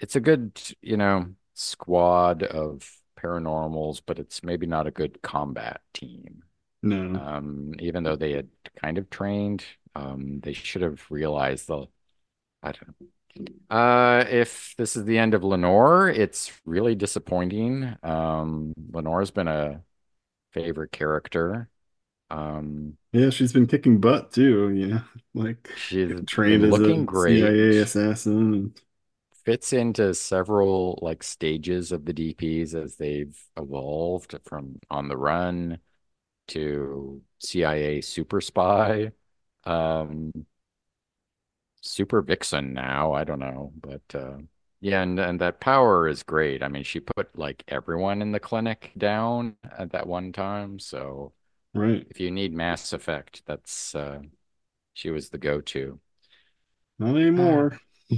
it's a good, you know, squad of paranormals, but it's maybe not a good combat team. No. Um, even though they had kind of trained, um, they should have realized the, I don't know. Uh, if this is the end of Lenore, it's really disappointing. Um, Lenore's been a favorite character. Um, Yeah, she's been kicking butt too, you know, like she's trained been as a looking C I A great, assassin. fits into several like stages of the D Ps as they've evolved from on the run to C I A super spy. Um, Super Vixen now. I don't know, but uh, yeah, and and that power is great. I mean, she put like everyone in the clinic down at that one time. So Right. if you need Mass Effect, that's uh, she was the go-to. Not anymore.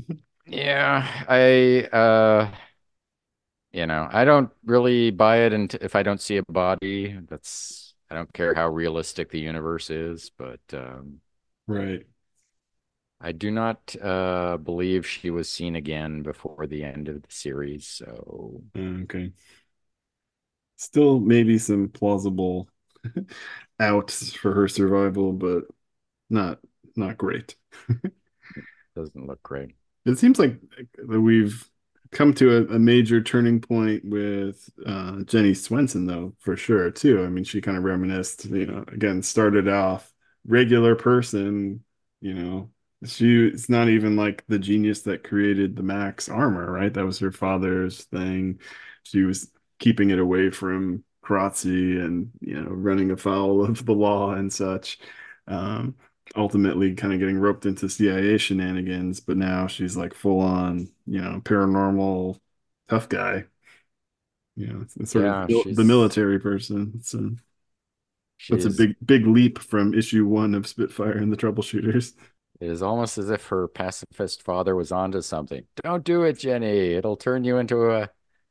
Yeah, I uh, you know, I don't really buy it until if I don't see a body. That's I don't care how realistic the universe is, but um, Right. I do not uh, believe she was seen again before the end of the series. So Okay. Still maybe some plausible outs for her survival, but not not great. doesn't look great. It seems like we've come to a, a major turning point with uh, Jenny Swenson, though, for sure, too. I mean, she kind of reminisced, you know, again, started off regular person, you know, she it's not even like the genius that created the Max armor, right? That was her father's thing. She was keeping it away from Kratzy and, you know, running afoul of the law and such. Um, Ultimately kind of getting roped into C I A shenanigans, but now she's like full on, you know, paranormal tough guy. You know, it's, it's sort of Yeah, mil- the she's military person. So that's a she's big, big leap from issue one of Spitfire and the Troubleshooters. it is almost as if her pacifist father was onto something. Don't do it, Jenny. It'll turn you into a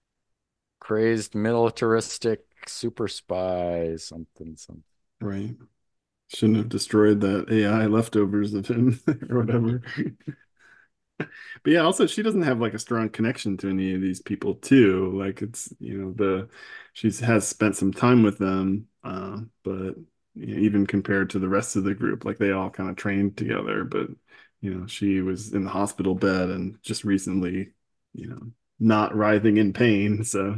crazed militaristic super spy, something, something. Right. Shouldn't have destroyed that A I leftovers of him or whatever. But yeah, also she doesn't have like a strong connection to any of these people too. Like it's, you know, the she has spent some time with them, uh, but you know, even compared to the rest of the group, like they all kind of trained together, but you know, she was in the hospital bed and just recently, you know, not writhing in pain. So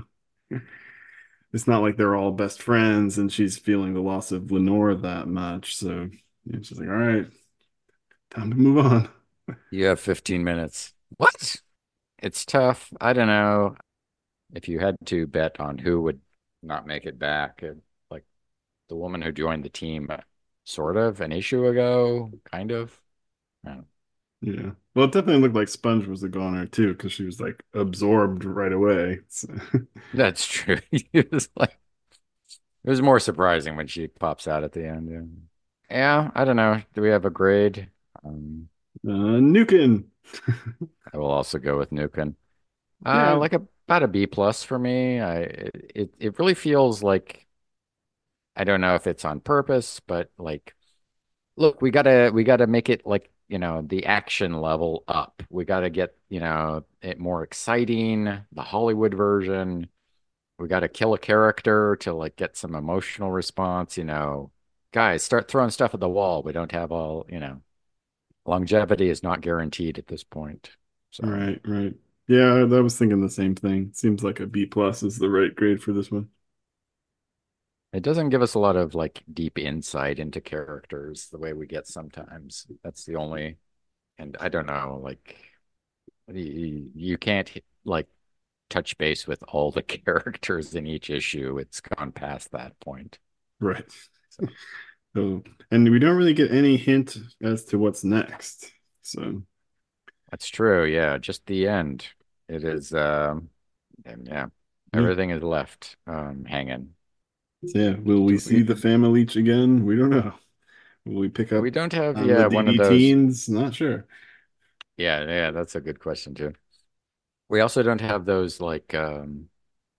it's not like they're all best friends and she's feeling the loss of Lenore that much. So you know, she's like, all right, time to move on. You have fifteen minutes. What? It's tough. I don't know if you had to bet on who would not make it back. uh, Like the woman who joined the team, uh, sort of an issue ago, kind of. I don't know. Yeah. Well, it definitely looked like Sponge was a goner too, because she was like absorbed right away. So, That's true. It was like it was more surprising when she pops out at the end. Yeah, yeah. I don't know. Do we have a grade? Um, uh, Nukin. I will also go with Nukin. Uh, Yeah, like a, about a B plus for me. I it it really feels like I don't know if it's on purpose, but like, look, we gotta we gotta make it like, you know, the action level up. We gotta get, you know, it more exciting, the Hollywood version. We gotta kill a character to like get some emotional response, you know. Guys, start throwing stuff at the wall. We don't have all, you know, longevity is not guaranteed at this point. So right, right. Yeah, I was thinking the same thing. Seems like a B plus is the right grade for this one. it doesn't give us a lot of like deep insight into characters the way we get sometimes. That's the only, and I don't know, like you, you can't like touch base with all the characters in each issue. It's gone past that point. Right. So So, and we don't really get any hint as to what's next. So, that's true. Yeah, just the end. It is, um, and yeah, yeah. everything is left um, hanging. So, yeah, will we Do see we, the family each again? We don't know. Will we pick we up don't have, on the yeah, one of D D those. teens? Not sure. Yeah, yeah, that's a good question too. We also don't have those like um,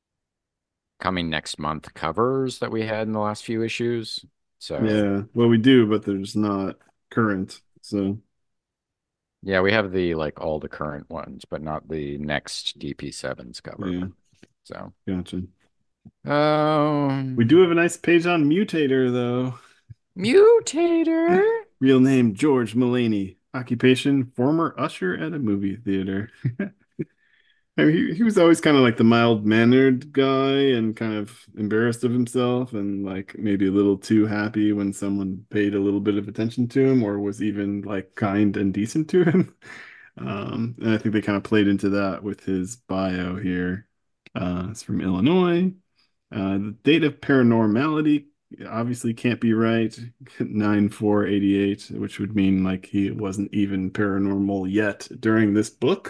coming next month covers that we had in the last few issues. So Yeah, well, we do, but there's not current. So, Yeah, we have the like all the current ones, but not the next D P sevens cover. Yeah, So, gotcha. We um, do have a nice page on Mutator, though. Mutator. Real name George Mulaney. Occupation former usher at a movie theater. I mean, he, he was always kind of like the mild-mannered guy and kind of embarrassed of himself and like maybe a little too happy when someone paid a little bit of attention to him or was even like kind and decent to him. Um, and I think they kind of played into that with his bio here. Uh, it's from Illinois. Uh, the date of paranormality obviously can't be right. nine four eighty-eight, which would mean like he wasn't even paranormal yet during this book.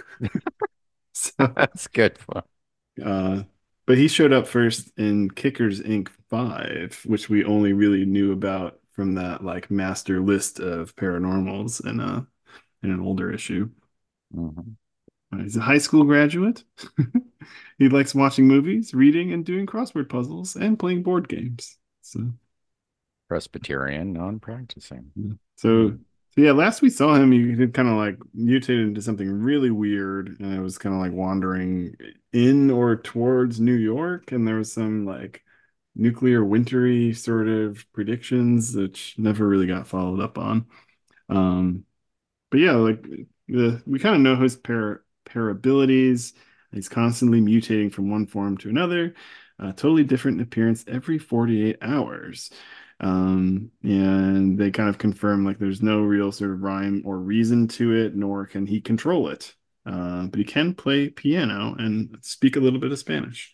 So, That's good fun. uh, but he showed up first in Kickers Inc five, which we only really knew about from that like master list of paranormals in a in an older issue. Mhm. Uh, he's a high school graduate. He likes watching movies, reading, and doing crossword puzzles and playing board games. So, Presbyterian, non-practicing. yeah. so, Hmm. so yeah, last we saw him, he had kind of like mutated into something really weird, and it was kind of like wandering in or towards New York, and there was some like nuclear wintry sort of predictions which never really got followed up on. Um, but yeah, like the we kind of know his pair pair abilities. He's constantly mutating from one form to another, uh, totally different in appearance every forty-eight hours. Um, and they kind of confirm like there's no real sort of rhyme or reason to it, nor can he control it. Uh, but he can play piano and speak a little bit of Spanish.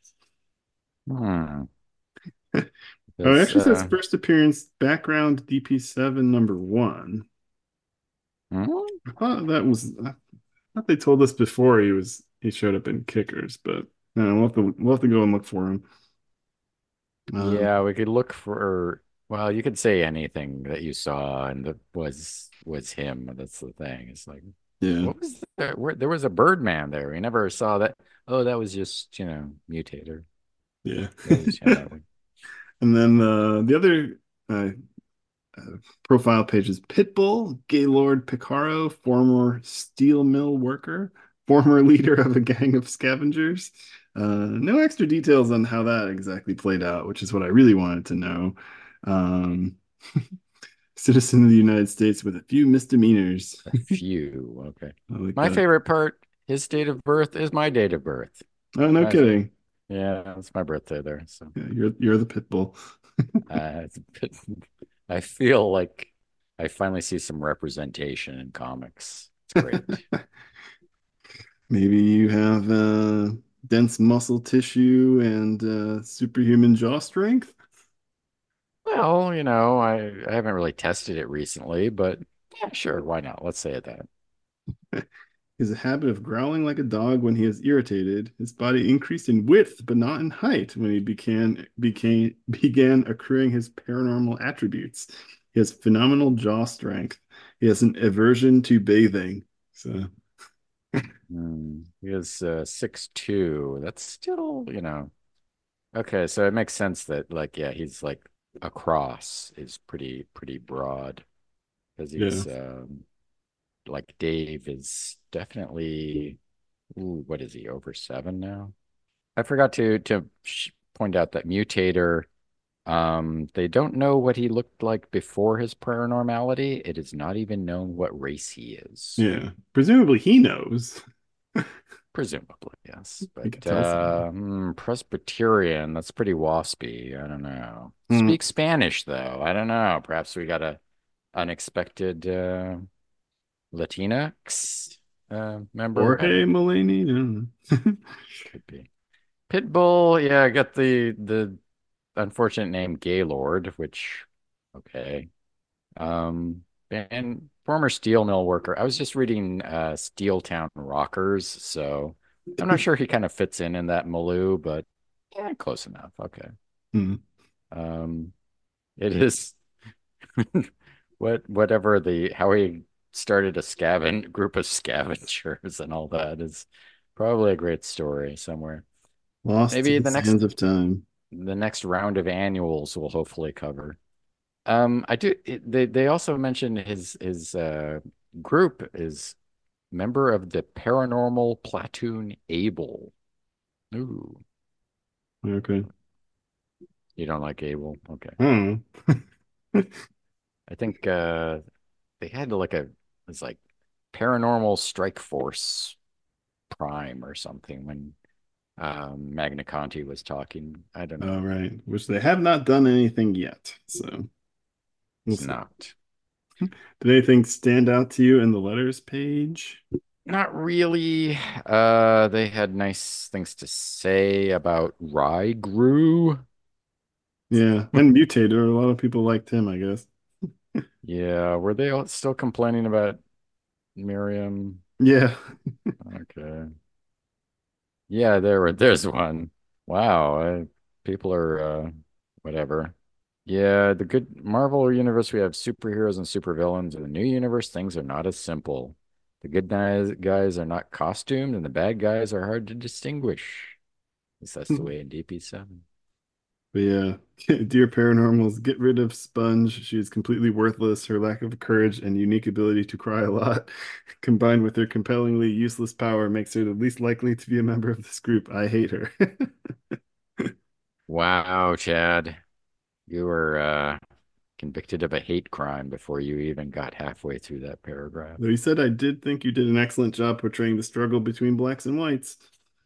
Hmm. Oh, it This, actually says uh, first appearance background D P seven number one. hmm? I thought that was I thought they told us before he was he showed up in Kickers, but no, we'll have to we'll have to go and look for him. Um, Yeah, we could look for, well, you could say anything that you saw and that was was him. That's the thing. It's like, yeah, what was there? Where, there was a Birdman there. We never saw that. Oh, that was just, you know, Mutator. yeah. That was him. And then uh, the other uh, uh, profile page is Pitbull, Gaylord Picaro, former steel mill worker, former leader of a gang of scavengers. Uh, no extra details on how that exactly played out, which is what I really wanted to know. Um, Citizen of the United States with a few misdemeanors. A few. Okay. I like My that. favorite part, his date of birth is my date of birth. Oh, no That's, kidding. yeah, it's my birthday there. So Yeah, you're you're the pit bull. uh, it's a bit, I feel like I finally see some representation in comics. It's great. Maybe you have uh, dense muscle tissue and uh, superhuman jaw strength. Well, you know, I, I haven't really tested it recently, but yeah, sure, why not? Let's say it that. He has a habit of growling like a dog when he is irritated. His body increased in width, but not in height when he began became began accruing his paranormal attributes. He has phenomenal jaw strength. He has an aversion to bathing. So Hmm. He is uh, six two. That's still, you know, okay, so it makes sense that like yeah, he's like across is pretty pretty broad because yeah. he's um like Dave is definitely ooh, what is he over seven now? I forgot to to sh point out that Mutator. Um, they don't know what he looked like before his paranormality. It is not even known what race he is. Yeah. Presumably he knows. Presumably, yes. He But could tell someone. uh, hmm, Presbyterian, that's pretty waspy. I don't know. Hmm. Speak Spanish, though. I don't know. Perhaps we got a unexpected uh, Latinx uh, member. I don't Jorge know. Mulaney? I don't know. Could be. Pitbull, yeah, I got the the unfortunate name Gaylord, which okay. Um, and former steel mill worker. I was just reading uh Steel Town Rockers, so I'm not sure he kind of fits in in that milieu, but yeah, close enough. Okay. Hmm. Um, it is what whatever the how he started a scaven group of scavengers and all that is probably a great story somewhere. Lost to Maybe the the next sands of time. the next round of annuals will hopefully cover. Um, I do. It, they they also mentioned his his uh, group is member of the paranormal platoon Able. Ooh, Okay. you don't like Able? Okay. I don't know. I think uh they had like a it's like Paranormal Strike Force Prime or something when um Magna Conti was talking. I don't All know. right. Which they have not done anything yet. So we'll It's see. not. Did anything stand out to you in the letters page? Not really. Uh they had nice things to say about Rygru. Yeah. And Mutator. A lot of people liked him, I guess. Yeah, were they all still complaining about Miriam? Yeah. Okay. Yeah, there were there's one. Wow, uh, people are uh whatever. Yeah, the good Marvel universe, we have superheroes and supervillains. In the new universe, things are not as simple. The good guys guys are not costumed, and the bad guys are hard to distinguish. At least that's the way in D P seven. But yeah, dear paranormals, get rid of Sponge. She is completely worthless. Her lack of courage and unique ability to cry a lot, combined with her compellingly useless power, makes her the least likely to be a member of this group. I hate her. Wow, Chad, you were uh, convicted of a hate crime before you even got halfway through that paragraph. Though he said I did think you did an excellent job portraying the struggle between blacks and whites.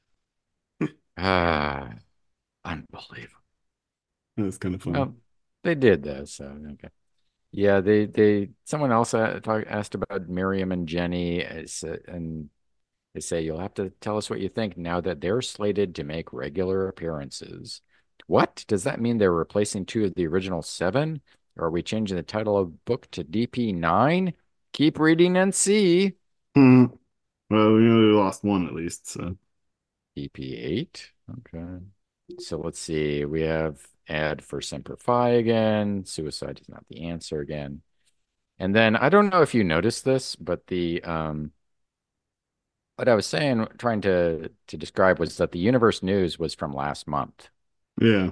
Ah, unbelievable. That was kind of funny. Well, they did that, so okay. Yeah, they they someone else uh, talk, asked about Miriam and Jenny, as, uh, and they say you'll have to tell us what you think now that they're slated to make regular appearances. What does that mean? They're replacing two of the original seven? Or are we changing the title of book to D P nine? Keep reading and see. Hmm. Well, we know we lost one at least, so D P eight. Okay. So let's see. We have ad for Semper Fi again. Suicide is not the answer again. And then I don't know if you noticed this, but the um what I was saying, trying to to describe was that the universe news was from last month. yeah.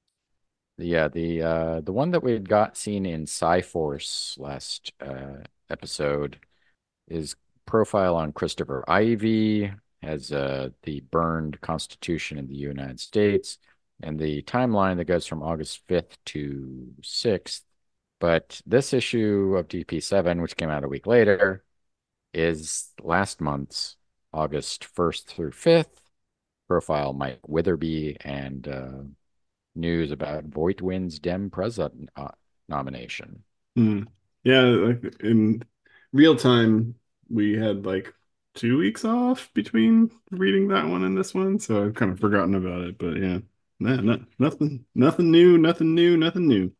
Yeah, the uh the one that we had got seen in Sci-Force last uh episode is profile on Christopher Ivy, has uh the burned Constitution in the United States, and the timeline that goes from August fifth to sixth. But this issue of D P seven, which came out a week later, is last month's August first through fifth. Profile Mike Witherby and uh, news about Voigtwin's Dem President uh, nomination. Hmm. Yeah, like in real time, we had like two weeks off between reading that one and this one, so I've kind of forgotten about it. But yeah, no, no, nothing, nothing new, nothing new, nothing new.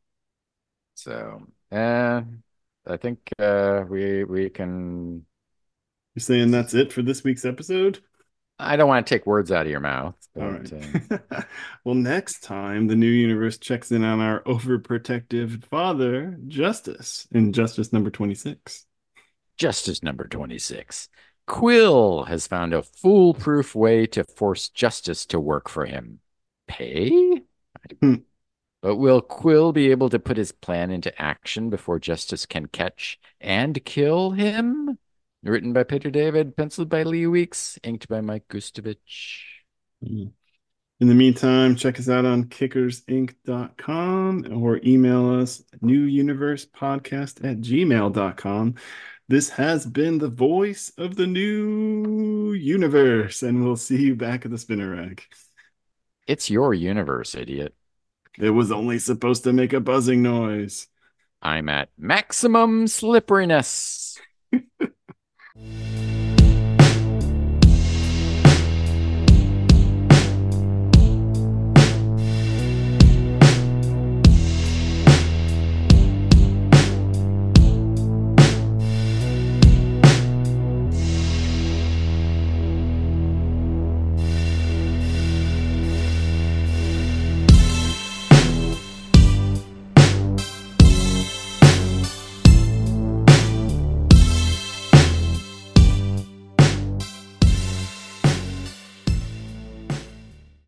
So, uh, I think uh, we we can. You're saying that's it for this week's episode? I don't want to take words out of your mouth, All but right. uh, Well, next time the new universe checks in on our overprotective father, Justice, in Justice number twenty-six. justice number twenty-six. Quill has found a foolproof way to force justice to work for him. Pay? Hmm. But will Quill be able to put his plan into action before Justice can catch and kill him? Written by Peter David, penciled by Lee Weeks, inked by Mike Gustovich. In the meantime, check us out on kickers inc dot com or email us newuniversepodcast at gmail dot com. This has been the voice of the new universe, and we'll see you back at the spinner rack. It's your universe, idiot. It was only supposed to make a buzzing noise. I'm at maximum slipperiness.